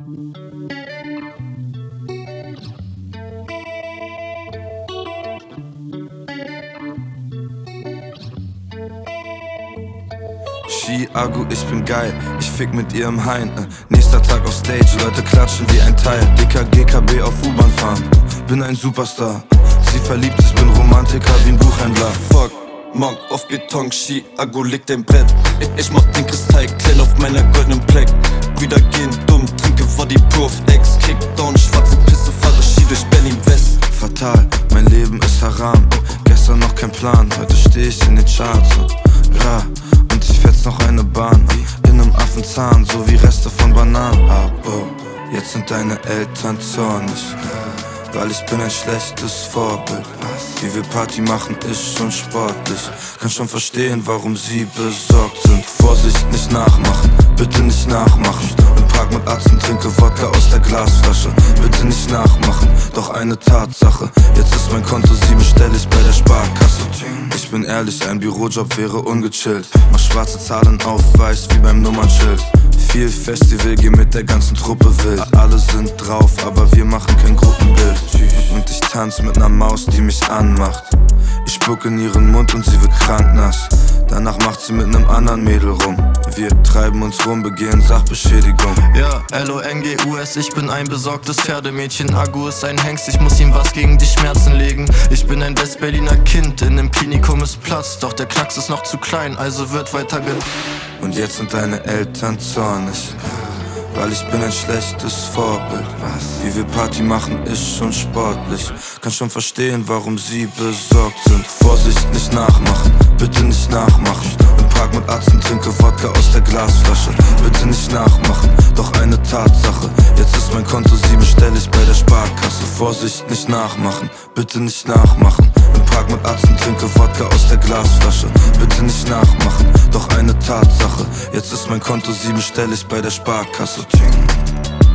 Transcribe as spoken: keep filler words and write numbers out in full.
Ski, Agu, ich bin geil, ich fick mit ihr im Hain. äh. Nächster Tag auf Stage, Leute klatschen wie ein Teil. D K G K B auf U-Bahn fahren, bin ein Superstar. Sie verliebt, ich bin Romantiker wie ein Buchhändler. Fuck, Monk auf Beton, Ski, Agu legt ein Brett. Ich, ich mach den Kristall klein auf meiner goldenen Black. Wieder gehen dumm, trinke Body Proof X. Kickdown, schwarze Pisse, fahre Ski durch Berlin West. Fatal, mein Leben ist Haram. Gestern noch kein Plan, heute steh ich in den Charts. Ja, und ich fetz noch eine Bahn in nem Affenzahn, so wie Reste von Bananen. Aber jetzt sind deine Eltern zornig, weil ich bin ein schlechtes Vorbild. Wie wir Party machen ist schon sportlich. Kann schon verstehen, warum sie besorgt sind. Vorsicht, nicht nachmachen, bitte nicht nachmachen. Im Park mit Atzen trinke Wodka aus der Glasflasche. Bitte nicht nachmachen, doch eine Tatsache. Jetzt ist mein Konto sieben stellig bei der Sparkasse. Ich bin ehrlich, ein Bürojob wäre ungechillt. Mach schwarze Zahlen auf weiß wie beim Nummernschild. Viel Festival, geh mit der ganzen Truppe wild. Alle sind drauf, aber wir machen kein Gruppenbild. Und ich tanz mit ner Maus, die mich anmacht. Ich spuck in ihren Mund und sie wird kranknass. Danach macht sie mit nem anderen Mädel rum. Wir treiben uns rum, begehen Sachbeschädigung. Ja, L O N G U S, ich bin ein besorgtes Pferdemädchen. Agu ist ein Hengst, ich muss ihm was gegen die Schmerzen legen. Ich bin ein Westberliner Kind, in dem Klinikum ist Platz. Doch der Klacks ist noch zu klein, also wird weiter ge... Und jetzt sind deine Eltern zornig, weil ich bin ein schlechtes Vorbild. Wie wir Party machen ist schon sportlich. Kann schon verstehen, warum sie besorgt sind. Vorsicht, nicht nachmachen, bitte nicht nachmachen. Im Park mit Atzen trinke Wodka aus der Glasflasche. Bitte nicht nachmachen, doch eine Tatsache. Jetzt ist mein Konto sieben stellig bei der Sparkasse. Vorsicht, nicht nachmachen, bitte nicht nachmachen. Im Park mit Atzen trinke Wodka aus der Glasflasche. Bitte nicht nachmachen, doch eine Tatsache. Jetzt ist mein Konto sieben stellig bei der Sparkasse.